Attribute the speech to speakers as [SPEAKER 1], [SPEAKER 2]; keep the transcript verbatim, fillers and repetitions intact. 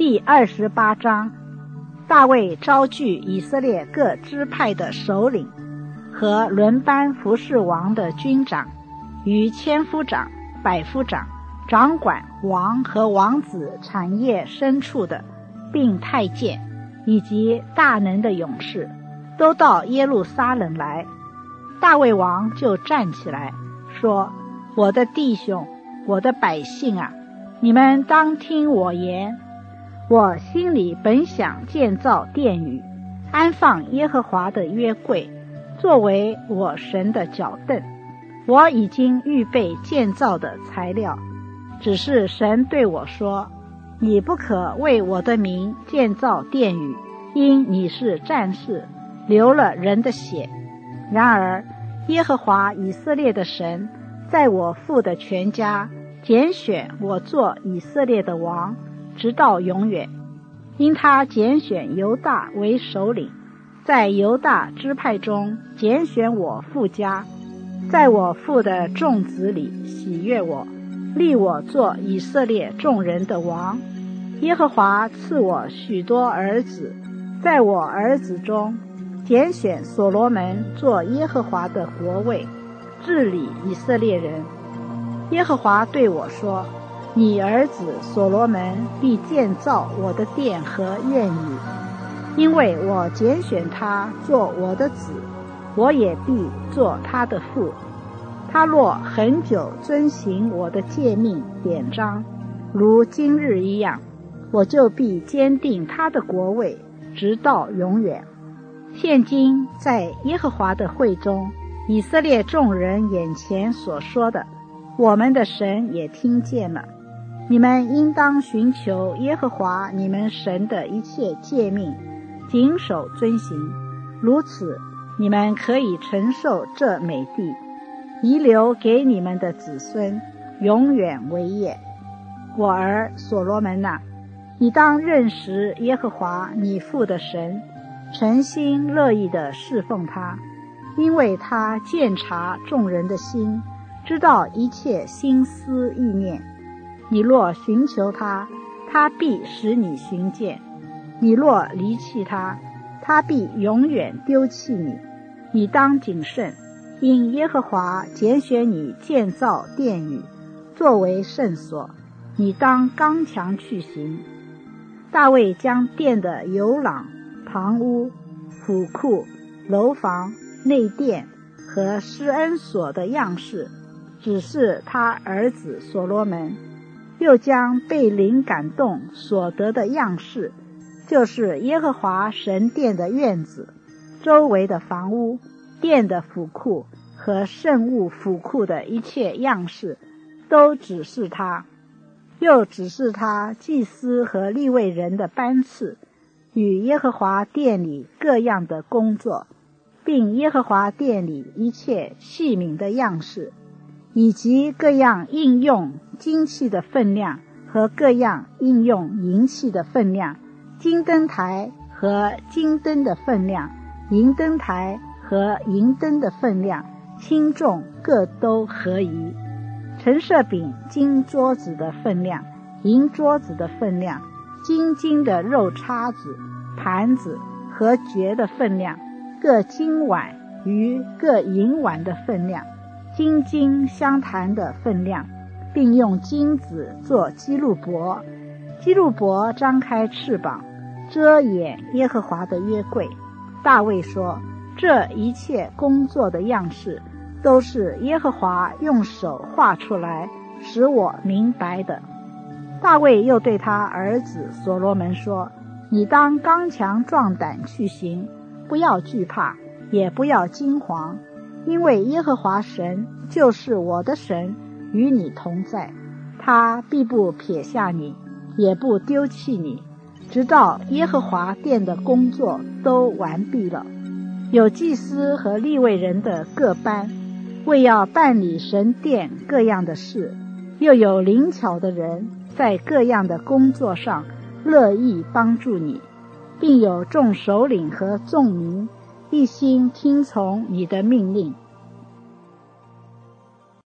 [SPEAKER 1] 第二十八章，大卫招聚以色列各支派的首领和轮班服侍王的军长与千夫长、百夫长、掌管王和王子产业牲畜的，并太监以及大能的勇士，都到耶路撒冷来。大卫王就站起来说：我的弟兄，我的百姓啊，你们当听我言。我心里本想建造殿宇，安放耶和华的约柜，作为我神的脚凳。我已经预备建造的材料，只是神对我说：你不可为我的名建造殿宇，因你是战士，流了人的血。然而耶和华以色列的神在我父的全家拣选我做以色列的王，直到永远。因他拣选犹大为首领，在犹大支派中拣选我父家，在我父的众子里喜悦我，立我做以色列众人的王。耶和华赐我许多儿子，在我儿子中拣选所罗门做耶和华的国位，治理以色列人。耶和华对我说：你儿子所罗门必建造我的殿和院宇，因为我拣选他做我的子，我也必做他的父。他若很久遵行我的诫命典章，如今日一样，我就必坚定他的国位，直到永远。现今在耶和华的会中，以色列众人眼前所说的，我们的神也听见了。你们应当寻求耶和华你们神的一切诫命，谨守遵行，如此你们可以承受这美地，遗留给你们的子孙，永远为业。我儿所罗门啊，你当认识耶和华你父的神，诚心乐意地侍奉他，因为他鉴察众人的心，知道一切心思意念。你若寻求他，他必使你寻见；你若离弃他，他必永远丢弃你。你当谨慎，因耶和华拣选你建造殿宇，作为圣所，你当刚强去行。大卫将殿的游廊、旁屋、府库、楼房、内殿和施恩所的样式指示他儿子所罗门，又将被灵感动所得的样式，就是耶和华神殿的院子、周围的房屋、殿的府库和圣物府库的一切样式，都指示他。又指示他祭司和利未人的班次，与耶和华殿里各样的工作，并耶和华殿里一切器皿的样式，以及各样应用金器的分量和各样应用银器的分量，金灯台和金灯的分量，银灯台和银灯的分量，轻重各都合宜。陈设饼金桌子的分量，银桌子的分量，金金的肉叉子、盘子和爵的分量，各金碗与各银碗的分量，金金相谈的分量，并用金子做基路伯。基路伯张开翅膀，遮掩耶和华的约柜。大卫说：这一切工作的样式，都是耶和华用手画出来，使我明白的。大卫又对他儿子所罗门说：你当刚强壮胆去行，不要惧怕，也不要惊惶，因为耶和华神就是我的神，与你同在，他必不撇下你，也不丢弃你，直到耶和华殿的工作都完毕了。有祭司和利未人的各班，为要办理神殿各样的事，又有灵巧的人在各样的工作上乐意帮助你，并有众首领和众民一心听从你的命令，